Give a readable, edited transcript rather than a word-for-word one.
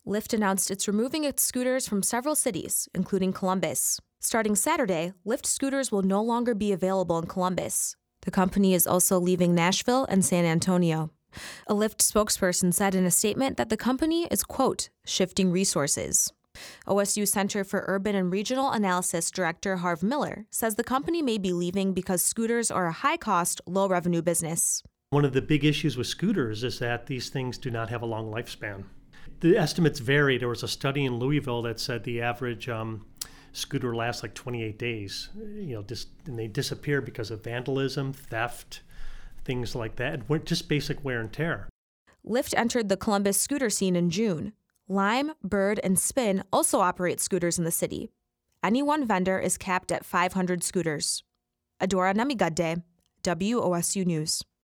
Lyft announced it's removing its scooters from several cities, including Columbus. Starting Saturday, Lyft scooters will no longer be available in Columbus. The company is also leaving Nashville and San Antonio. A Lyft spokesperson said in a statement that the company is, quote, shifting resources. OSU Center for Urban and Regional Analysis Director Harv Miller says the company may be leaving because scooters are a high-cost, low-revenue business. One of the big issues with scooters is that these things do not have a long lifespan. The estimates vary. There was a study in Louisville that said the average scooter lasts like 28 days. And they disappear because of vandalism, theft, things like that, just basic wear and tear. Lyft entered the Columbus scooter scene in June. Lime, Bird, and Spin also operate scooters in the city. Any one vendor is capped at 500 scooters. Adora Namigadde, WOSU News.